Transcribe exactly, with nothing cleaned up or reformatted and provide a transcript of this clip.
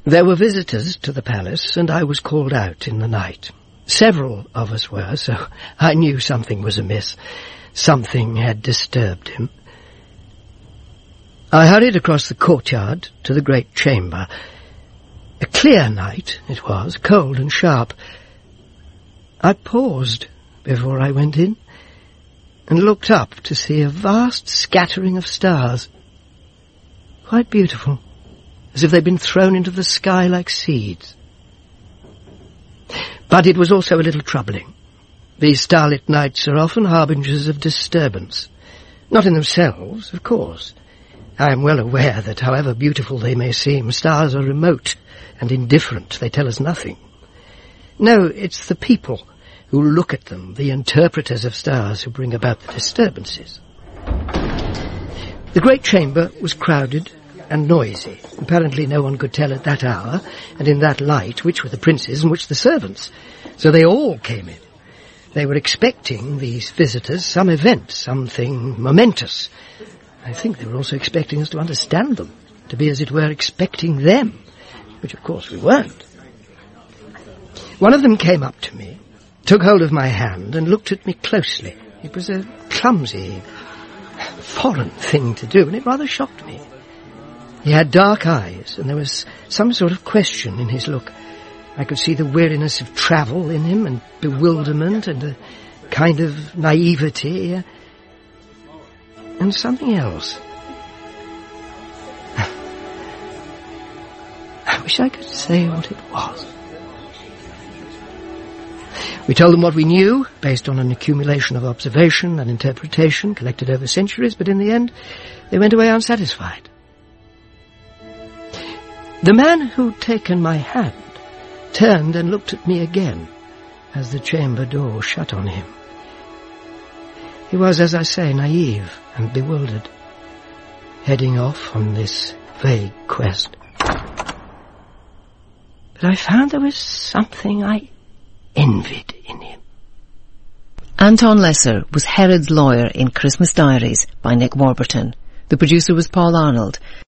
There were visitors to the palace, and I was called out in the night. Several of us were, so I knew something was amiss. Something had disturbed him. I hurried across the courtyard to the great chamber. A clear night it was, cold and sharp. I paused before I went in, and looked up to see a vast scattering of stars. Quite beautiful, as if they'd been thrown into the sky like seeds. But it was also a little troubling. These starlit nights are often harbingers of disturbance. Not in themselves, of course. I am well aware that however beautiful they may seem, stars are remote and indifferent. They tell us nothing. No, it's the people who look at them, the interpreters of stars, who bring about the disturbances. The great chamber was crowded and noisy. Apparently no one could tell at that hour, and in that light, which were the princes and which the servants. So they all came in. They were expecting, these visitors, some event, something momentous. I think they were also expecting us to understand them, to be, as it were, expecting them, which of course we weren't. One of them came up to me, took hold of my hand, and looked at me closely. It was a clumsy, foreign thing to do, and it rather shocked me. He had dark eyes, and there was some sort of question in his look. I could see the weariness of travel in him, and bewilderment, and a kind of naivety, and something else. I wish I could say what it was. We told them what we knew, based on an accumulation of observation and interpretation collected over centuries, but in the end, they went away unsatisfied. The man who'd taken my hand turned and looked at me again as the chamber door shut on him. He was, as I say, naive and bewildered, heading off on this vague quest. But I found there was something I envied in him. Anton Lesser was Herod's lawyer in Christmas Diaries by Nick Warburton. The producer was Paul Arnold.